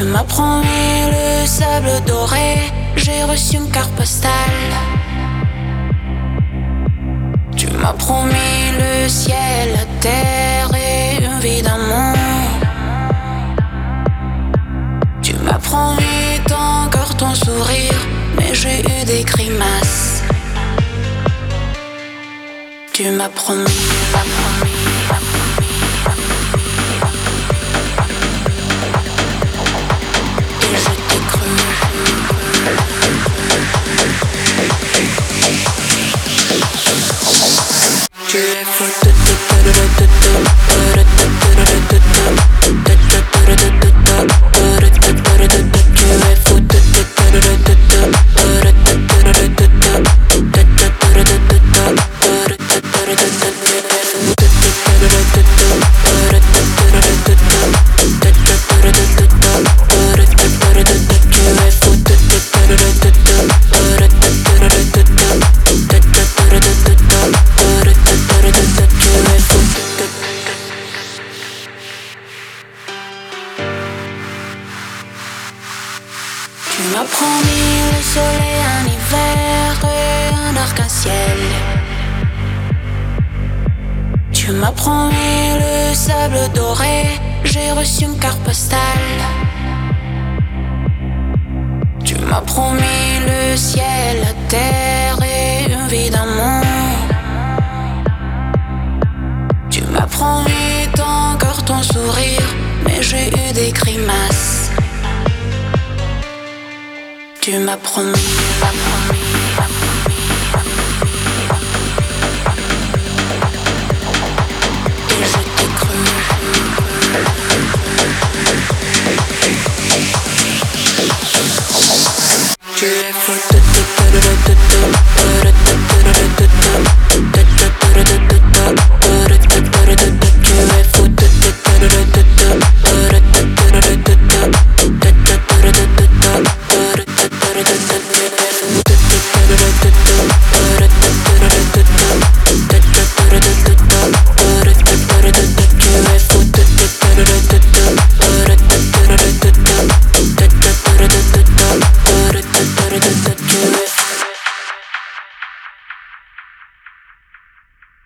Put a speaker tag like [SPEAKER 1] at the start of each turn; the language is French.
[SPEAKER 1] Tu m'as promis le sable doré, j'ai reçu une carte postale. Tu m'as promis le ciel, la terre et une vie d'amour. Tu m'as promis ton cœur, ton sourire, mais j'ai eu des grimaces. Tu m'as promis, pas promis. Tu es fou de Tu m'as promis le soleil en hiver et un arc-en-ciel. Tu m'as promis le sable doré, j'ai reçu une carte postale. Tu m'as promis le ciel, la terre et une vie d'amour. Tu m'as promis ton cœur, ton sourire, mais j'ai eu des grimaces. Tu m'as promis, pas promis, pas promis, pas promis. Et je t'ai cru. Tu es fou de tu